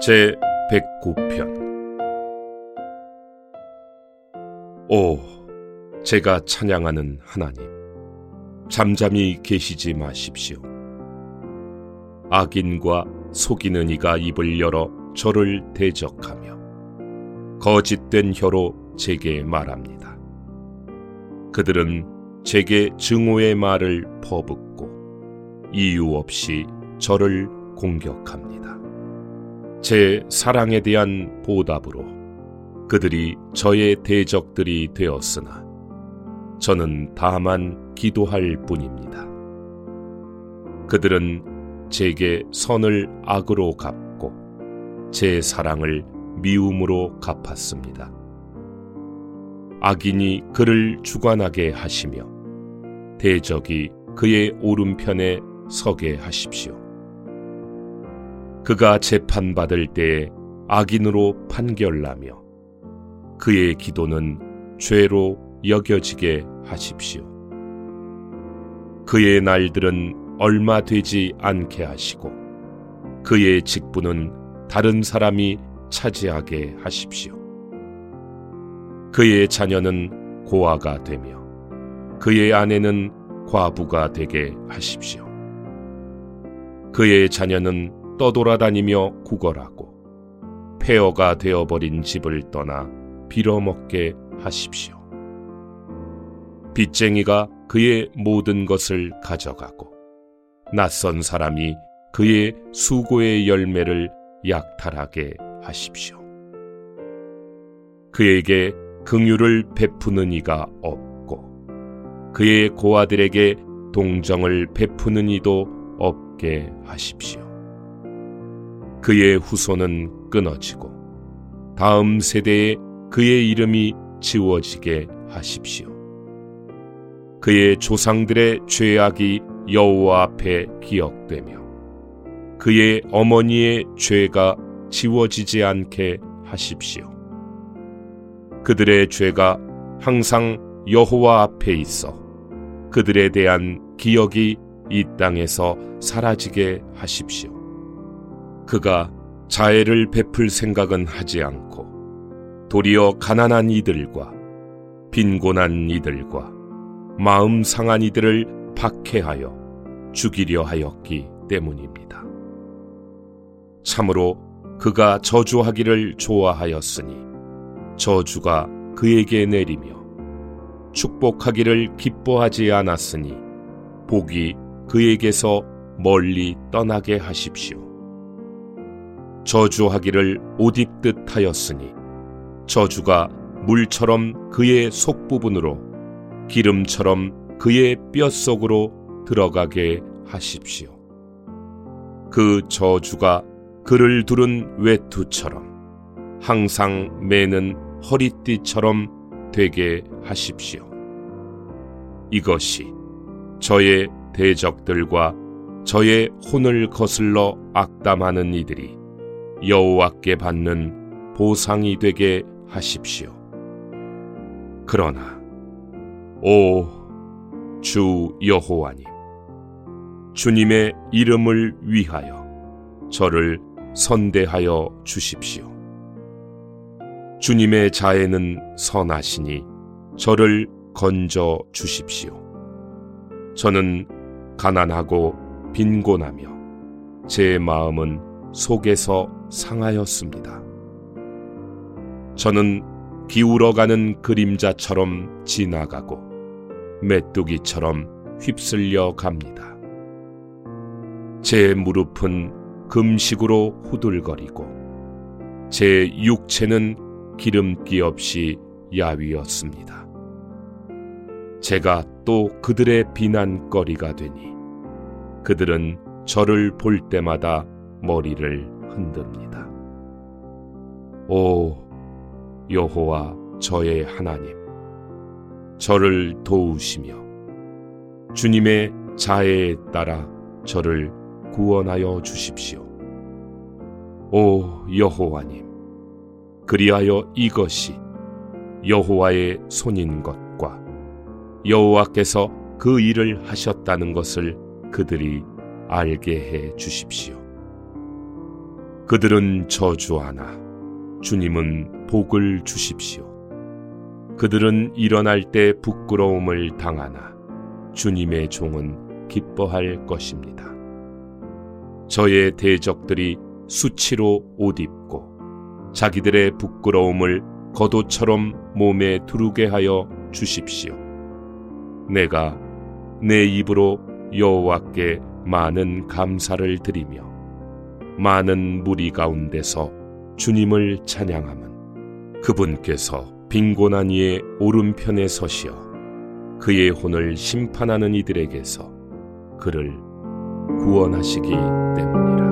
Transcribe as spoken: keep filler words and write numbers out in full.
제백구 편. 오, 제가 찬양하는 하나님, 잠잠히 계시지 마십시오. 악인과 속이는 이가 입을 열어 저를 대적하며 거짓된 혀로 제게 말합니다. 그들은 제게 증오의 말을 퍼붓고 이유 없이 저를 공격합니다. 제 사랑에 대한 보답으로 그들이 저의 대적들이 되었으나 저는 다만 기도할 뿐입니다. 그들은 제게 선을 악으로 갚고 제 사랑을 미움으로 갚았습니다. 악인이 그를 주관하게 하시며 대적이 그의 오른편에 서게 하십시오. 그가 재판받을 때에 악인으로 판결나며 그의 기도는 죄로 여겨지게 하십시오. 그의 날들은 얼마 되지 않게 하시고 그의 직분은 다른 사람이 차지하게 하십시오. 그의 자녀는 고아가 되며 그의 아내는 과부가 되게 하십시오. 그의 자녀는 떠돌아다니며 구걸하고 폐허가 되어버린 집을 떠나 빌어먹게 하십시오. 빚쟁이가 그의 모든 것을 가져가고 낯선 사람이 그의 수고의 열매를 약탈하게 하십시오. 그에게 긍휼을 베푸는 이가 없고 그의 고아들에게 동정을 베푸는 이도 없게 하십시오. 그의 후손은 끊어지고 다음 세대에 그의 이름이 지워지게 하십시오. 그의 조상들의 죄악이 여호와 앞에 기억되며 그의 어머니의 죄가 지워지지 않게 하십시오. 그들의 죄가 항상 여호와 앞에 있어 그들에 대한 기억이 이 땅에서 사라지게 하십시오. 그가 자애를 베풀 생각은 하지 않고 도리어 가난한 이들과 빈곤한 이들과 마음 상한 이들을 박해하여 죽이려 하였기 때문입니다. 참으로 그가 저주하기를 좋아하였으니 저주가 그에게 내리며 축복하기를 기뻐하지 않았으니 복이 그에게서 멀리 떠나게 하십시오. 저주하기를 옷 입듯 하였으니 저주가 물처럼 그의 속부분으로 기름처럼 그의 뼛속으로 들어가게 하십시오. 그 저주가 그를 두른 외투처럼 항상 매는 허리띠처럼 되게 하십시오. 이것이 저의 대적들과 저의 혼을 거슬러 악담하는 이들이 여호와께 받는 보상이 되게 하십시오. 그러나 오 주 여호와님, 주님의 이름을 위하여 저를 선대하여 주십시오. 주님의 자애는 선하시니 저를 건져 주십시오. 저는 가난하고 빈곤하며 제 마음은 속에서 상하였습니다. 저는 기울어가는 그림자처럼 지나가고 메뚜기처럼 휩쓸려 갑니다. 제 무릎은 금식으로 후들거리고 제 육체는 기름기 없이 야위었습니다. 제가 또 그들의 비난거리가 되니 그들은 저를 볼 때마다 머리를 흔듭니다. 오 여호와 저의 하나님, 저를 도우시며 주님의 자애에 따라 저를 구원하여 주십시오. 오 여호와님, 그리하여 이것이 여호와의 손인 것과 여호와께서 그 일을 하셨다는 것을 그들이 알게 해 주십시오. 그들은 저주하나 주님은 복을 주십시오. 그들은 일어날 때 부끄러움을 당하나 주님의 종은 기뻐할 것입니다. 저의 대적들이 수치로 옷 입고 자기들의 부끄러움을 겉옷처럼 몸에 두르게 하여 주십시오. 내가 내 입으로 여호와께 많은 감사를 드리며 많은 무리 가운데서 주님을 찬양함은 그분께서 빈곤한 이의 오른편에 서시어 그의 혼을 심판하는 이들에게서 그를 구원하시기 때문이라.